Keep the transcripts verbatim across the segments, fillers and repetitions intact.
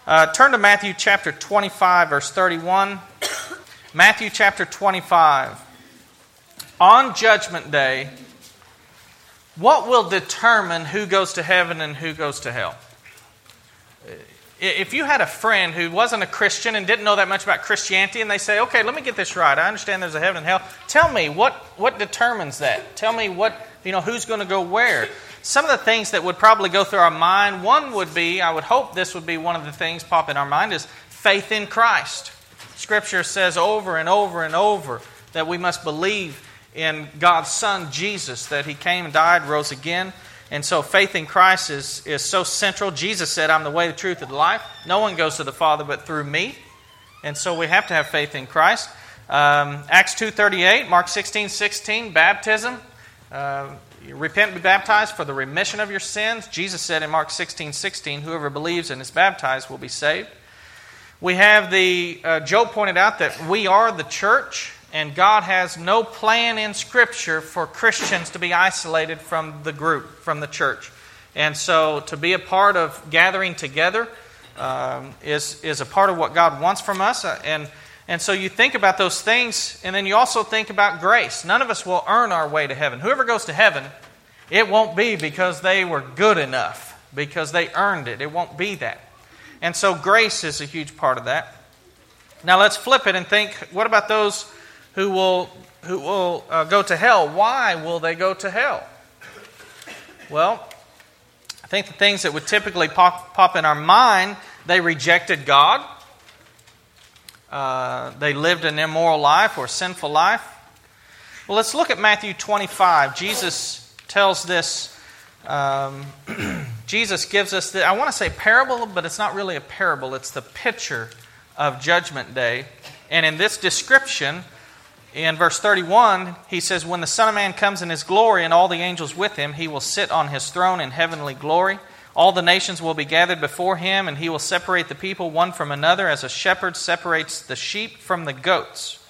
Uh, turn to Matthew chapter twenty-five, verse thirty-one. Matthew chapter twenty-five. On Judgment Day, what will determine who goes to heaven and who goes to hell? If you had a friend who wasn't a Christian and didn't know that much about Christianity, and they say, okay, let me get this right. I understand there's a heaven and hell. Tell me, what, what determines that? Tell me what, you know, who's going to go where? Some of the things that would probably go through our mind, one would be, I would hope this would be one of the things pop in our mind, is faith in Christ. Scripture says over and over and over that we must believe in God's Son, Jesus, that He came and died, rose again. And so faith in Christ is, is so central. Jesus said, I'm the way, the truth, and the life. No one goes to the Father but through me. And so we have to have faith in Christ. Um, Acts two thirty-eight, Mark sixteen sixteen, baptism. Uh, repent and be baptized for the remission of your sins. Jesus said in Mark sixteen sixteen, whoever believes and is baptized will be saved. We have the, uh, Joe pointed out that we are the church. And God has no plan in Scripture for Christians to be isolated from the group, from the church. And so to be a part of gathering together um, is, is a part of what God wants from us. And, and so you think about those things, and then you also think about grace. None of us will earn our way to heaven. Whoever goes to heaven, it won't be because they were good enough, because they earned it. It won't be that. And so grace is a huge part of that. Now let's flip it and think, what about those who will who will uh, go to hell? Why will they go to hell? Well, I think the things that would typically pop, pop in our mind, they rejected God. Uh, they lived an immoral life or sinful life. Well, let's look at Matthew twenty-five. Jesus tells this, um, Jesus gives us, the, I want to say parable, but it's not really a parable. It's the picture of Judgment Day. And in this description, in verse thirty-one, he says, when the Son of Man comes in His glory and all the angels with Him, He will sit on His throne in heavenly glory. All the nations will be gathered before Him, and He will separate the people one from another as a shepherd separates the sheep from the goats.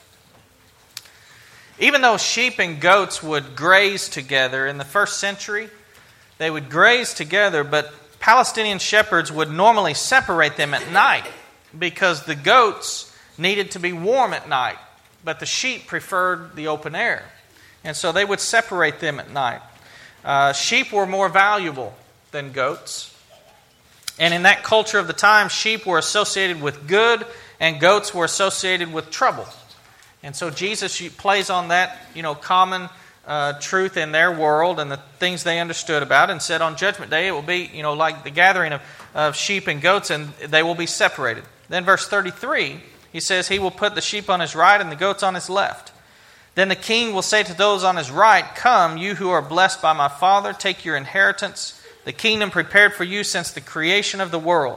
Even though sheep and goats would graze together in the first century, they would graze together, but Palestinian shepherds would normally separate them at night because the goats needed to be warm at night. But the sheep preferred the open air. And so they would separate them at night. Uh, sheep were more valuable than goats. And in that culture of the time, sheep were associated with good and goats were associated with trouble. And so Jesus plays on that, you know, common uh, truth in their world and the things they understood about, and said on Judgment Day it will be, you know, like the gathering of, of sheep and goats, and they will be separated. Then verse thirty-three, he says, He will put the sheep on His right and the goats on His left. Then the king will say to those on His right, come, you who are blessed by my Father, take your inheritance, the kingdom prepared for you since the creation of the world.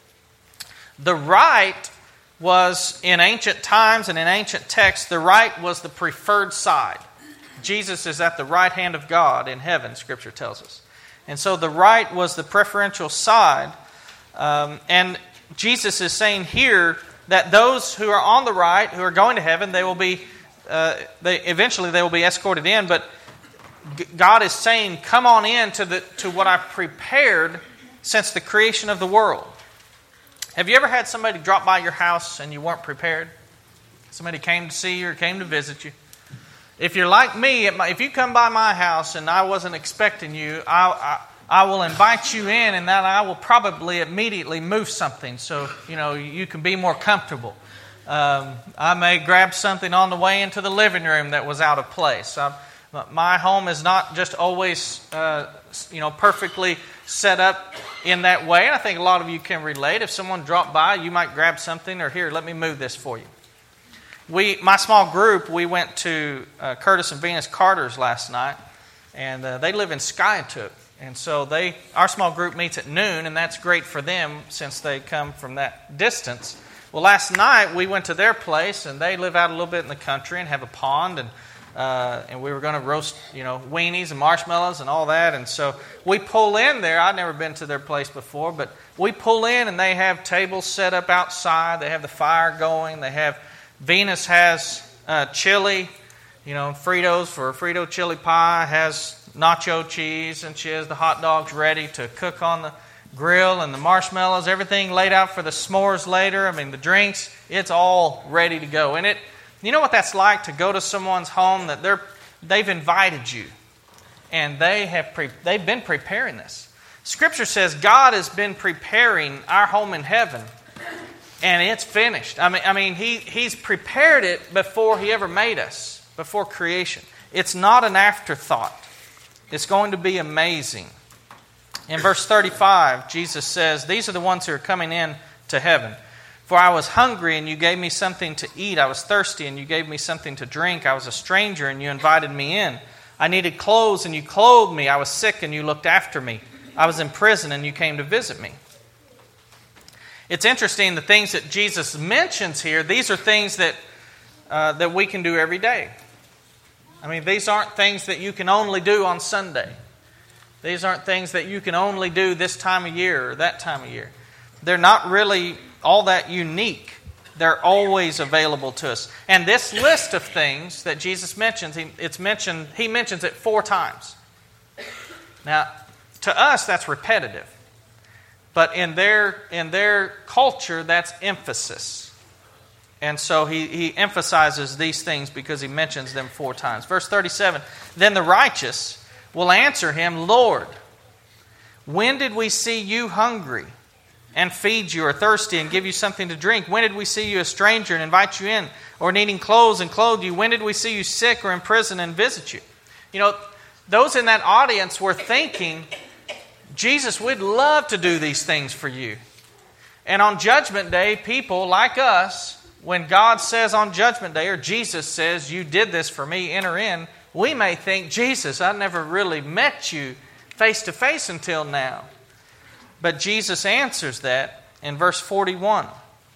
The right was, in ancient times and in ancient texts, the right was the preferred side. Jesus is at the right hand of God in heaven, Scripture tells us. And so the right was the preferential side. Um, and Jesus is saying here that those who are on the right, who are going to heaven, they will be, uh, they eventually they will be escorted in. But God is saying, come on in to the to what I've prepared since the creation of the world. Have you ever had somebody drop by your house and you weren't prepared? Somebody came to see you or came to visit you. If you're like me, if you come by my house and I wasn't expecting you, I, I I will invite you in, and then I will probably immediately move something so you know you can be more comfortable. Um, I may grab something on the way into the living room that was out of place. I, my home is not just always uh, you know perfectly set up in that way. And I think a lot of you can relate. If someone dropped by, you might grab something, or here, let me move this for you. We, my small group, we went to uh, Curtis and Venus Carter's last night, and uh, they live in Skiatook. And so they, our small group meets at noon, and that's great for them since they come from that distance. Well, last night we went to their place, and they live out a little bit in the country and have a pond, and uh, and we were going to roast, you know, weenies and marshmallows and all that. And so we pull in there. I'd never been to their place before, but we pull in, and they have tables set up outside. They have the fire going. They have Venus has uh, chili, you know, Fritos for a Frito chili pie, has nacho cheese, and she has the hot dogs ready to cook on the grill and the marshmallows, everything laid out for the s'mores later. I mean, the drinks, it's all ready to go. And it, you know what that's like to go to someone's home that they're they've invited you, and they have pre, they've been preparing this. Scripture says God has been preparing our home in heaven, and it's finished. I mean, I mean, He He's prepared it before He ever made us, before creation. It's not an afterthought. It's going to be amazing. In verse thirty-five, Jesus says, "These are the ones who are coming in to heaven. For I was hungry, and you gave me something to eat. I was thirsty, and you gave me something to drink. I was a stranger, and you invited me in. I needed clothes, and you clothed me. I was sick, and you looked after me. I was in prison, and you came to visit me." It's interesting, the things that Jesus mentions here, these are things that uh, that we can do every day. I mean, these aren't things that you can only do on Sunday. These aren't things that you can only do this time of year or that time of year. They're not really all that unique. They're always available to us. And this list of things that Jesus mentions, he, it's mentioned, he mentions it four times. Now, to us, that's repetitive. But in their, in their culture, that's emphasis. And so he, he emphasizes these things because he mentions them four times. Verse thirty-seven, "Then the righteous will answer him, 'Lord, when did we see you hungry and feed you, or thirsty and give you something to drink? When did we see you a stranger and invite you in, or needing clothes and clothe you? When did we see you sick or in prison and visit you?'" You know, those in that audience were thinking, Jesus, we'd love to do these things for you. And on Judgment Day, people like us, when God says on Judgment Day, or Jesus says, "You did this for me, enter in," we may think, Jesus, I never really met you face to face until now. But Jesus answers that in verse forty-one.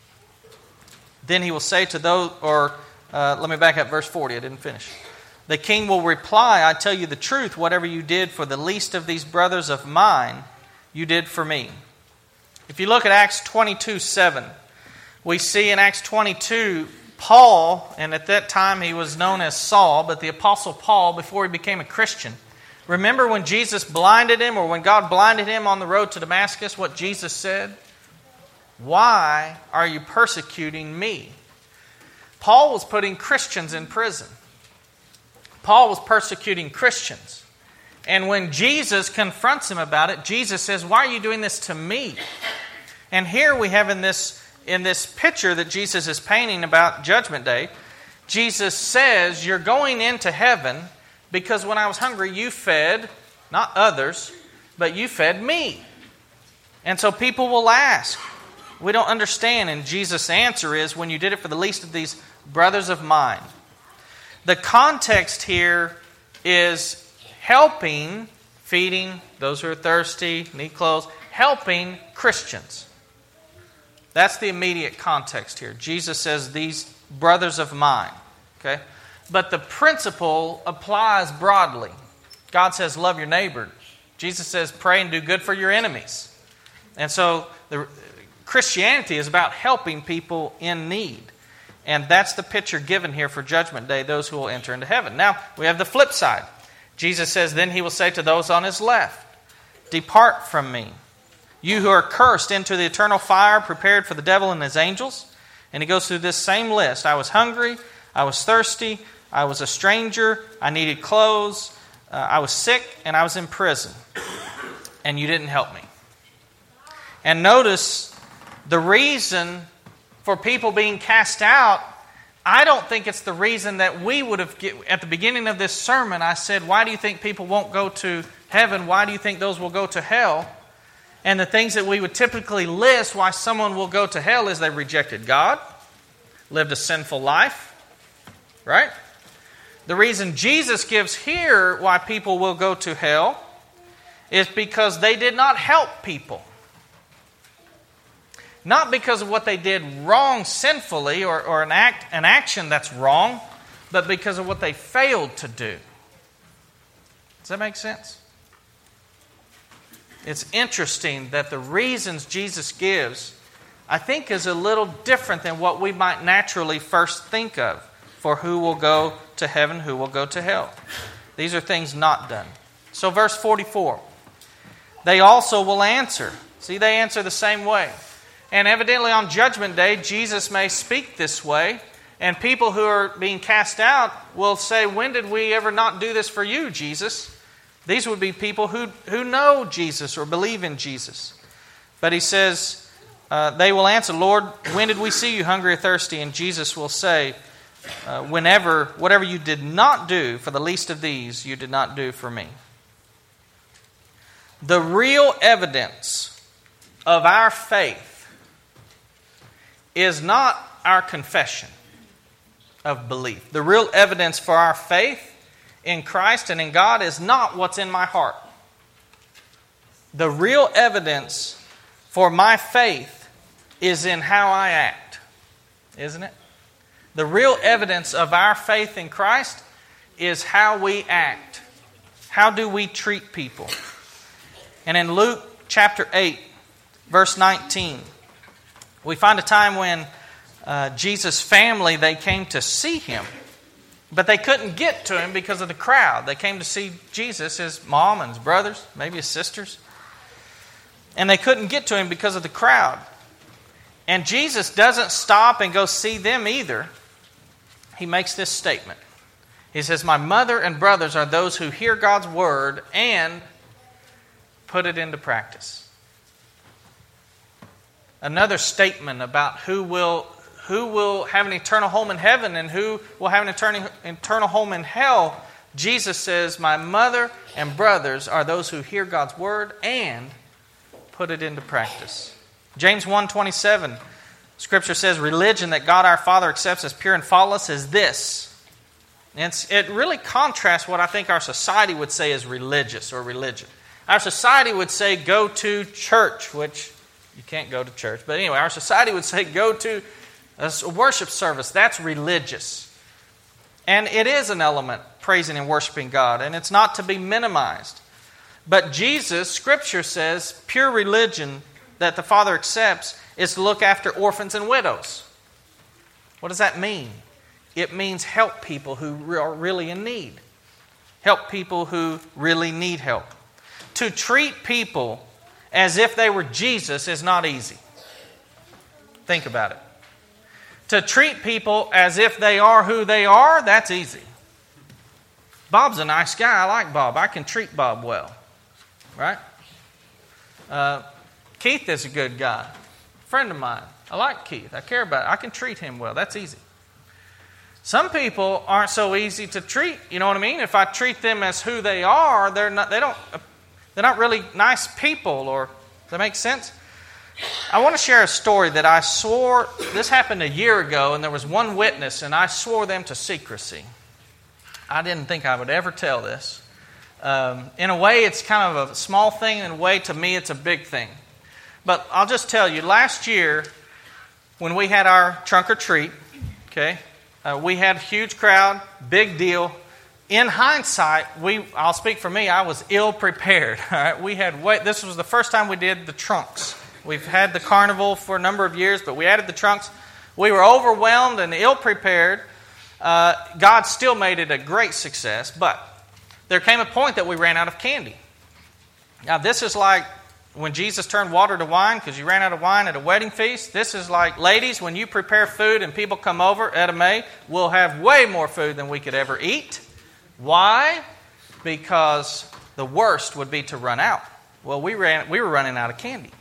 Then he will say to those, or uh, let me back up, verse forty, I didn't finish. "The king will reply, I tell you the truth, whatever you did for the least of these brothers of mine, you did for me." If you look at Acts twenty-two seven, we see in Acts twenty-two, Paul, and at that time he was known as Saul, but the Apostle Paul, before he became a Christian, remember when Jesus blinded him, or when God blinded him on the road to Damascus, what Jesus said? "Why are you persecuting me?" Paul was putting Christians in prison. Paul was persecuting Christians. And when Jesus confronts him about it, Jesus says, "Why are you doing this to me?" And here we have in this in this picture that Jesus is painting about Judgment Day, Jesus says, you're going into heaven because when I was hungry, you fed, not others, but you fed me. And so people will ask, we don't understand. And Jesus' answer is, when you did it for the least of these brothers of mine. The context here is helping, feeding those who are thirsty, need clothes, helping Christians. That's the immediate context here. Jesus says, these brothers of mine. Okay? But the principle applies broadly. God says, love your neighbor. Jesus says, pray and do good for your enemies. And so the, Christianity is about helping people in need. And that's the picture given here for Judgment Day, those who will enter into heaven. Now, we have the flip side. Jesus says, then he will say to those on his left, depart from me, you who are cursed, into the eternal fire prepared for the devil and his angels. And he goes through this same list. I was hungry, I was thirsty, I was a stranger, I needed clothes, uh, I was sick, and I was in prison. And you didn't help me. And notice the reason for people being cast out, I don't think it's the reason that we would have, get, at the beginning of this sermon, I said, why do you think people won't go to heaven? Why do you think those will go to hell? And the things that we would typically list why someone will go to hell is they rejected God, lived a sinful life, right? The reason Jesus gives here why people will go to hell is because they did not help people. Not because of what they did wrong sinfully or, or an act, an action that's wrong, but because of what they failed to do. Does that make sense? It's interesting that the reasons Jesus gives, I think, is a little different than what we might naturally first think of for who will go to heaven, who will go to hell. These are things not done. So verse forty-four, they also will answer, See, they answer the same way. And evidently on Judgment Day, Jesus may speak this way. And people who are being cast out will say, when did we ever not do this for you, Jesus? These would be people who, who know Jesus or believe in Jesus. But he says, uh, they will answer, Lord, when did we see you hungry or thirsty? And Jesus will say, uh, whenever, whatever you did not do for the least of these, you did not do for me. The real evidence of our faith is not our confession of belief. The real evidence for our faith in Christ and in God is not what's in my heart. The real evidence for my faith is in how I act, isn't it? The real evidence of our faith in Christ is how we act. How do we treat people? And in Luke chapter eight, verse nineteen, we find a time when uh, Jesus' family, they came to see Him. But they couldn't get to Him because of the crowd. They came to see Jesus, His mom and His brothers, maybe His sisters. And they couldn't get to Him because of the crowd. And Jesus doesn't stop and go see them either. He makes this statement. He says, my mother and brothers are those who hear God's word and put it into practice. Another statement about who will who will have an eternal home in heaven and who will have an eternal, eternal home in hell. Jesus says, my mother and brothers are those who hear God's word and put it into practice. James one twenty-seven, Scripture says, religion that God our Father accepts as pure and faultless is this. And it's, it really contrasts what I think our society would say is religious or religion. Our society would say go to church, which you can't go to church. But anyway, our society would say go to a worship service. That's religious. And it is an element, praising and worshiping God. And it's not to be minimized. But Jesus, Scripture says, pure religion that the Father accepts is to look after orphans and widows. What does that mean? It means help people who are really in need. Help people who really need help. To treat people as if they were Jesus is not easy. Think about it. To treat people as if they are who they are, that's easy. Bob's a nice guy. I like Bob. I can treat Bob well. Right? Uh, Keith is a good guy. Friend of mine. I like Keith. I care about it. I can treat him well. That's easy. Some people aren't so easy to treat. You know what I mean? If I treat them as who they are, they're not. They don't. They're not really nice people. Or does that make sense? I want to share a story that I swore. This happened a year ago, and there was one witness, and I swore them to secrecy. I didn't think I would ever tell this. Um, in a way, it's kind of a small thing. In a way, to me, it's a big thing. But I'll just tell you, last year, when we had our trunk or treat, okay, uh, we had a huge crowd, big deal. In hindsight, we I'll speak for me, I was ill prepared. All right, we had wait. This was the first time we did the trunks. We've had the carnival for a number of years, but we added the trunks. We were overwhelmed and ill prepared. Uh, God still made it a great success, but there came a point that we ran out of candy. Now, this is like when Jesus turned water to wine because you ran out of wine at a wedding feast. This is like, ladies, when you prepare food and people come over, Etta May, we'll have way more food than we could ever eat. Why? Because the worst would be to run out. Well, we ran. We were running out of candy.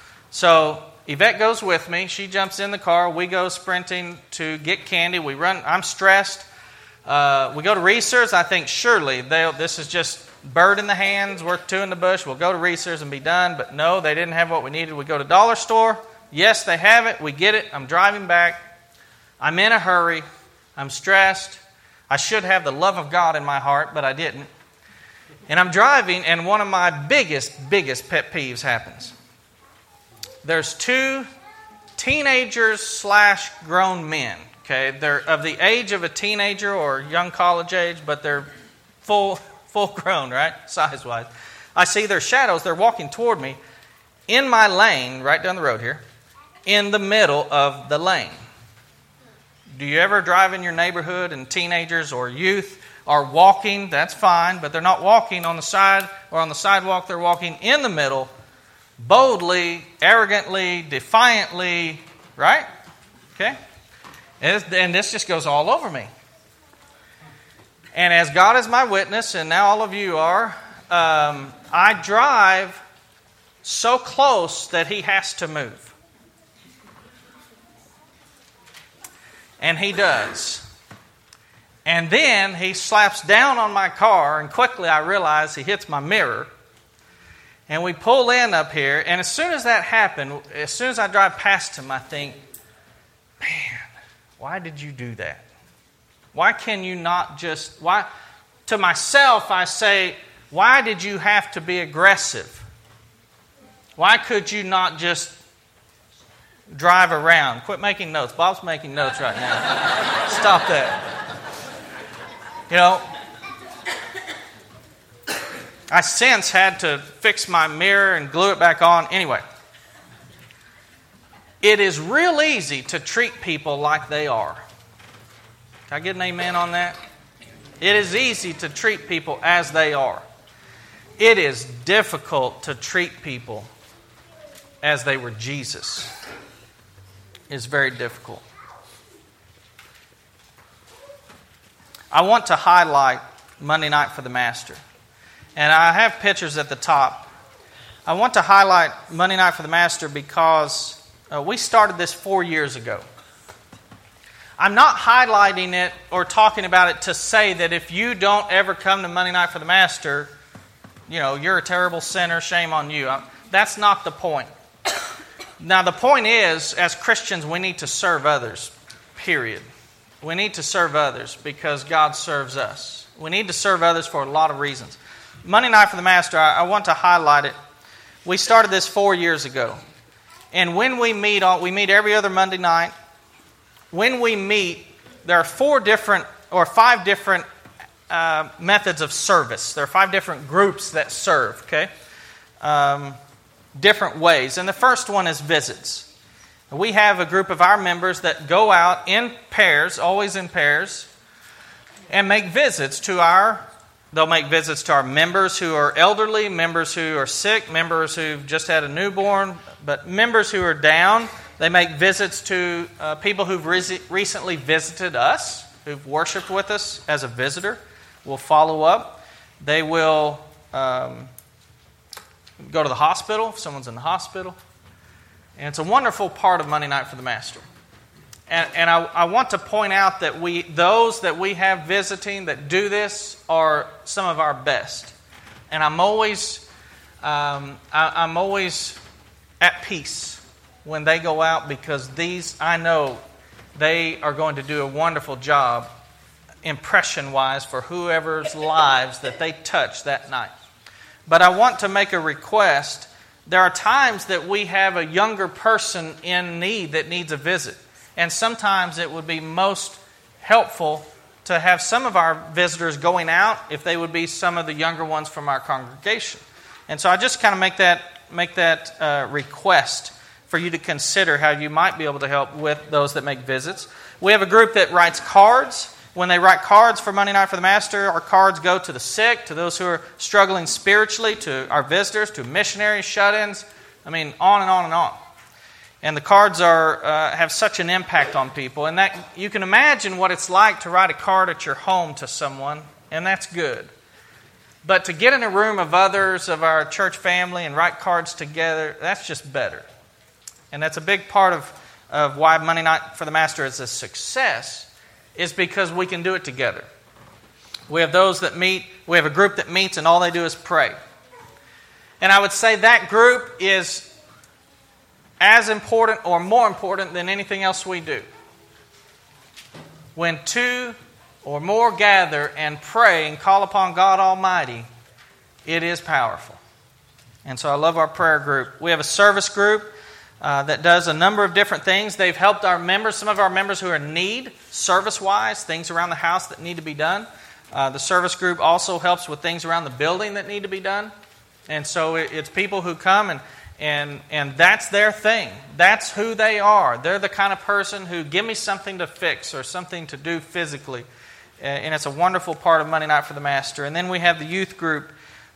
So Yvette goes with me. She jumps in the car. We go sprinting to get candy. We run. I'm stressed. Uh, we go to Reese's. I think surely they'll, this is just bird in the hands, worth two in the bush. We'll go to Reese's and be done. But no, they didn't have what we needed. We go to Dollar Store. Yes, they have it. We get it. I'm driving back. I'm in a hurry. I'm stressed. I should have the love of God in my heart, but I didn't. And I'm driving, and one of my biggest, biggest pet peeves happens. There's two teenagers slash grown men. Okay, they're of the age of a teenager or young college age, but they're full, full grown, right, size wise. I see their shadows. They're walking toward me in my lane, right down the road here, in the middle of the lane. Do you ever drive in your neighborhood and teenagers or youth are walking? That's fine, but they're not walking on the side or on the sidewalk. They're walking in the middle boldly, arrogantly, defiantly, right? Okay? And this just goes all over me. And as God is my witness, and now all of you are, um, I drive so close that He has to move. And He does. And then He slaps down on my car, and quickly I realize He hits my mirror. And we pull in up here, and as soon as that happened, as soon as I drive past Him, I think, man, why did you do that? Why can you not just, why? To myself, I say, why did you have to be aggressive? Why could you not just drive around? Quit making notes. Bob's making notes right now. Stop that. You know, I since had to fix my mirror and glue it back on. Anyway, it is real easy to treat people like they are. Can I get an amen on that? It is easy to treat people as they are. It is difficult to treat people as they were Jesus. It's very difficult. I want to highlight Monday Night for the Master. And I have pictures at the top. I want to highlight Monday Night for the Master because uh, we started this four years ago. I'm not highlighting it or talking about it to say that if you don't ever come to Monday Night for the Master, you know, you're a terrible sinner, shame on you. That's not the point. Now, the point is, as Christians, we need to serve others, period. We need to serve others because God serves us. We need to serve others for a lot of reasons. Monday Night for the Master, I, I want to highlight it. We started this four years ago. And when we meet, on, we meet every other Monday night. When we meet, there are four different or five different uh, methods of service. There are five different groups that serve, okay? Um, different ways. And the first one is visits. We have a group of our members that go out in pairs, always in pairs, and make visits to our, they'll make visits to our members who are elderly, members who are sick, members who've just had a newborn, but members who are down. They make visits to uh, people who've re- recently visited us, who've worshiped with us as a visitor. We'll follow up. They will um, go to the hospital if someone's in the hospital. And it's a wonderful part of Monday Night for the Master. And, and I, I want to point out that we, those that we have visiting that do this are some of our best. And I'm always, um, I, I'm always at peace when they go out because these, I know, they are going to do a wonderful job impression-wise for whoever's lives that they touch that night. But I want to make a request. There are times that we have a younger person in need that needs a visit. And sometimes it would be most helpful to have some of our visitors going out if they would be some of the younger ones from our congregation. And so I just kind of make that, make that uh, request for you to consider how you might be able to help with those that make visits. We have a group that writes cards. When they write cards for Monday Night for the Master, our cards go to the sick, to those who are struggling spiritually, to our visitors, to missionaries, shut-ins. I mean, on and on and on. And the cards are uh, have such an impact on people. And that you can imagine what it's like to write a card at your home to someone, and that's good. But to get in a room of others, of our church family, and write cards together, that's just better. And that's a big part of, of why Monday Night for the Master is a success, is because we can do it together. We have those that meet, we have a group that meets and all they do is pray. And I would say that group is as important or more important than anything else we do. When two or more gather and pray and call upon God Almighty, it is powerful. And so I love our prayer group. We have a service group Uh, that does a number of different things. They've helped our members, some of our members who are in need, service-wise, things around the house that need to be done. Uh, the service group also helps with things around the building that need to be done. And so it, it's people who come and, and, and that's their thing. That's who they are. They're the kind of person who give me something to fix or something to do physically. Uh, and it's a wonderful part of Monday Night for the Master. And then we have the youth group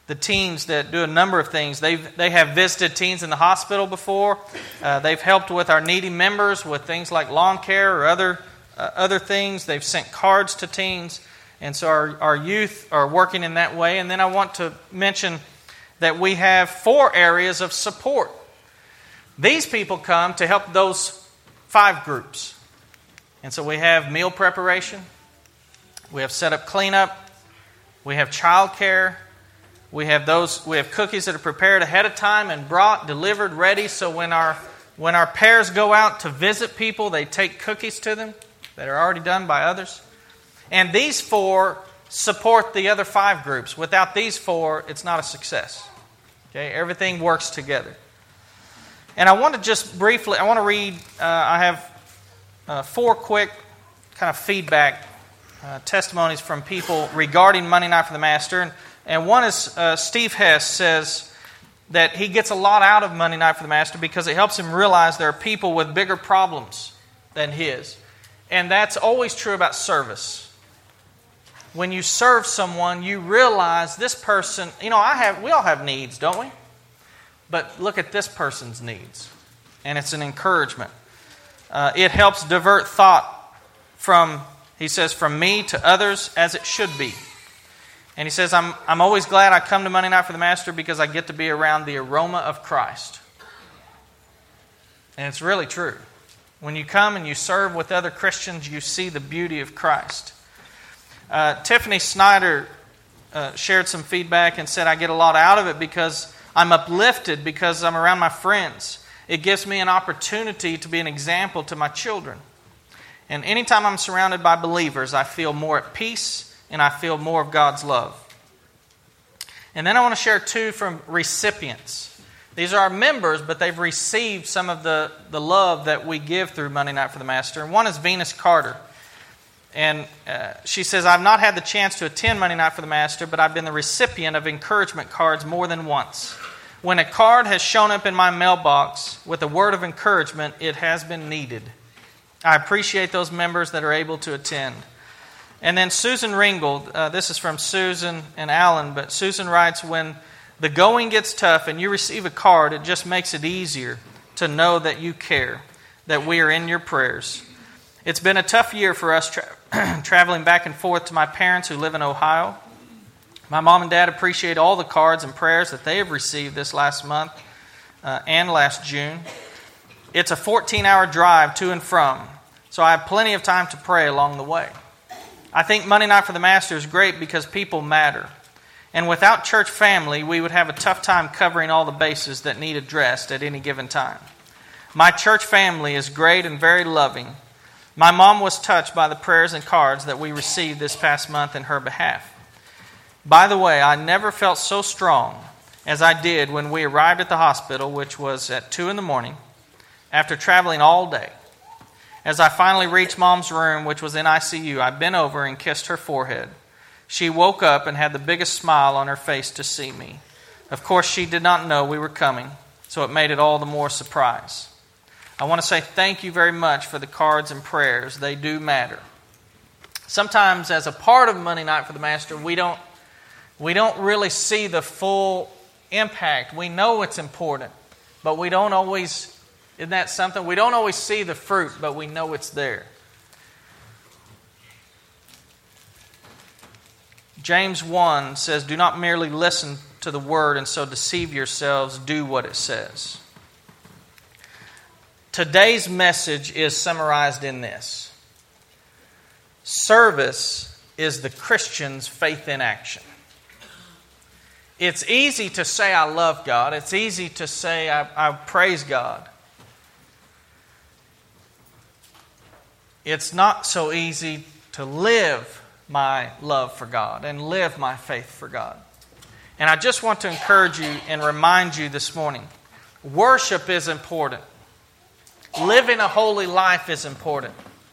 the teens that do a number of things. They've, they have visited teens in the hospital before. Uh, they've helped with our needy members with things like lawn care or other uh, other things. They've sent cards to teens. And so our, our youth are working in that way. And then I want to mention that we have four areas of support. These people come to help those five groups. And so we have meal preparation. We have set up cleanup. We have child care. We have those. We have cookies that are prepared ahead of time and brought, delivered, ready. So when our when our pairs go out to visit people, they take cookies to them that are already done by others. And these four support the other five groups. Without these four, it's not a success. Okay, everything works together. And I want to just briefly, I want to read. Uh, I have uh, four quick kind of feedback uh, testimonies from people regarding Monday Night for the Master. And, and one is uh, Steve Hess says that he gets a lot out of Monday Night for the Master because it helps him realize there are people with bigger problems than his. And that's always true about service. When you serve someone, you realize this person, you know, I have, we all have needs, don't we? But look at this person's needs. And it's an encouragement. Uh, it helps divert thought from, he says, from me to others as it should be. And he says, I'm, I'm always glad I come to Monday Night for the Master because I get to be around the aroma of Christ. And it's really true. When you come and you serve with other Christians, you see the beauty of Christ. Uh, Tiffany Snyder uh, shared some feedback and said, I get a lot out of it because I'm uplifted because I'm around my friends. It gives me an opportunity to be an example to my children. And anytime I'm surrounded by believers, I feel more at peace and I feel more of God's love. And then I want to share two from recipients. These are our members, but they've received some of the, the love that we give through Monday Night for the Master. And one is Venus Carter. And uh, she says, I've not had the chance to attend Monday Night for the Master, but I've been the recipient of encouragement cards more than once. When a card has shown up in my mailbox with a word of encouragement, it has been needed. I appreciate those members that are able to attend. And then Susan Ringgold, uh, this is from Susan and Alan, but Susan writes, when the going gets tough and you receive a card, it just makes it easier to know that you care, that we are in your prayers. It's been a tough year for us tra- traveling back and forth to my parents who live in Ohio. My mom and dad appreciate all the cards and prayers that they have received this last month uh, and last June. It's a fourteen-hour drive to and from, so I have plenty of time to pray along the way. I think Monday Night for the Master is great because people matter. And without church family, we would have a tough time covering all the bases that need addressed at any given time. My church family is great and very loving. My mom was touched by the prayers and cards that we received this past month in her behalf. By the way, I never felt so strong as I did when we arrived at the hospital, which was at two in the morning, after traveling all day. As I finally reached Mom's room, which was in I C U, I bent over and kissed her forehead. She woke up and had the biggest smile on her face to see me. Of course, she did not know we were coming, so it made it all the more surprise. I want to say thank you very much for the cards and prayers. They do matter. Sometimes as a part of Monday Night for the Master, we don't we don't really see the full impact. We know it's important, but we don't always, isn't that something? We don't always see the fruit, but we know it's there. James one says, do not merely listen to the word and so deceive yourselves, do what it says. Today's message is summarized in this. Service is the Christian's faith in action. It's easy to say I love God. It's easy to say I, I praise God. It's not so easy to live my love for God and live my faith for God. And I just want to encourage you and remind you this morning, worship is important. Living a holy life is important.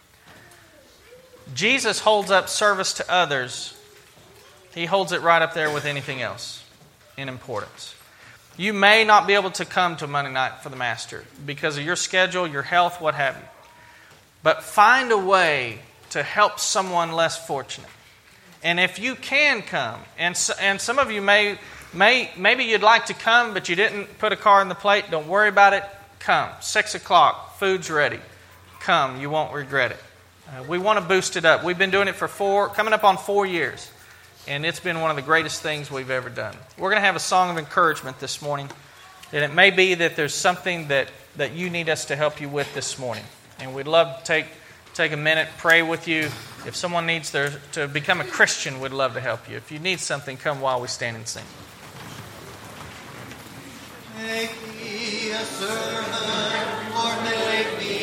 Jesus holds up service to others. He holds it right up there with anything else in importance. You may not be able to come to Monday Night for the Master because of your schedule, your health, what have you. But find a way to help someone less fortunate. And if you can come, and, and some of you may May, maybe you'd like to come, but you didn't put a card on the plate. Don't worry about it. Come. Six o'clock. Food's ready. Come. You won't regret it. Uh, we want to boost it up. We've been doing it for four, coming up on four years. And it's been one of the greatest things we've ever done. We're going to have a song of encouragement this morning. And it may be that there's something that, that you need us to help you with this morning. And we'd love to take, take a minute, pray with you. If someone needs their, to become a Christian, we'd love to help you. If you need something, come while we stand and sing. Make me a servant, or make me